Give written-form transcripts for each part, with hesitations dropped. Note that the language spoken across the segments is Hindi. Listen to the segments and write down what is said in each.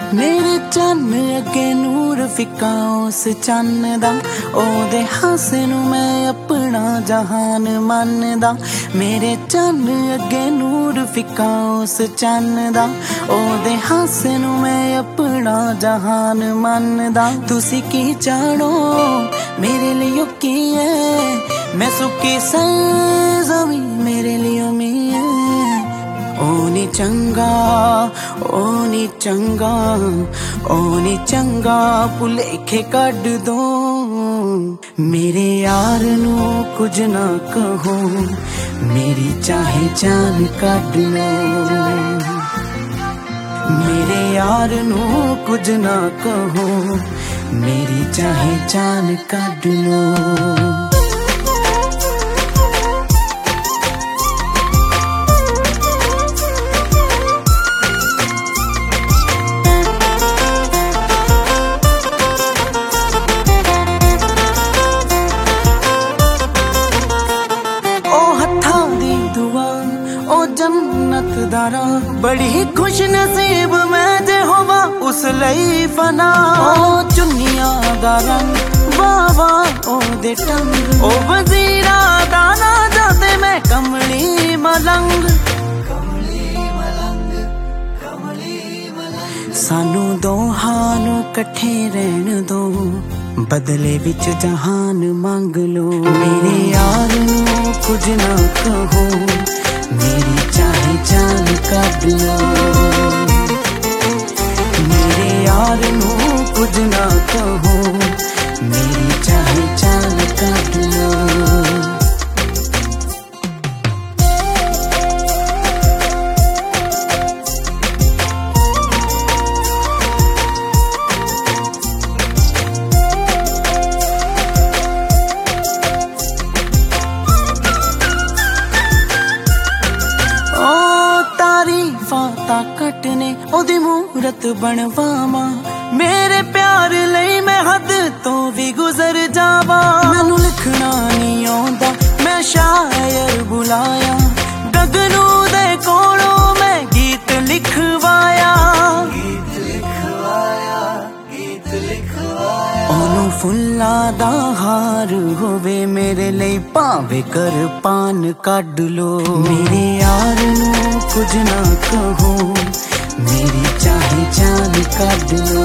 मेरे चन्न अगे नूर फिका उस चन्न दा, ओदे हासे नू मैं अपना जहान मनदा। मेरे चन्न अगे नूर फिका उस चन्न दा, ओदे हासे नू मैं अपना जहान मनदा। तुसी की जानो मेरे लिए की है, मैं सुखी सरज़मीं मेरे लिए मी है। ओनी चंगा, ओनी चंगा, ओनी चंगा भुलेखे कढ दो। मेरे यार नू कुछ ना कहो, मेरी चाहे जान कढ लो। मेरे यार नू कुछ ना कहो, मेरी चाहे जान कढ लो। जन्नत दारा बड़ी खुश नसीब मैं जे होवा उस लई फना। ओ चुन्निया दा रंग वावा ओ दे टंग, ओ वजीरा दाना जाते मैं कमली मलंग। सानू दोहां नू कट्ठे रहन दो, बदले विच जहान मांग लो। मेरे यार नू कुछ ना कहो, मेरी चाहे जान कढ लो। मेरे यार नू कुछ ना कहो, मेरी चाहे जान कढ लो। कटने ओदी मूरत बनवावा, मेरे प्यार लई मैं हद तो भी गुजर जावा। मैनू लिखना नहीं आंदा मैं शायर बुलाया, गगनू दे कोलों मैं गीत लिखवाया। ओनू फुल्ला दा हार होवे मेरे लई भावे कर पान कढ लो। मेरे यार नू कुछ ना कहो, मेरी चाहे जान कढ लो।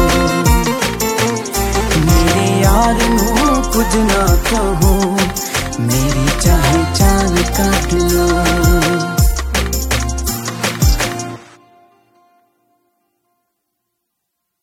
मेरे यार नू कुछ ना कहो, मेरी चाहे जान कढ लो।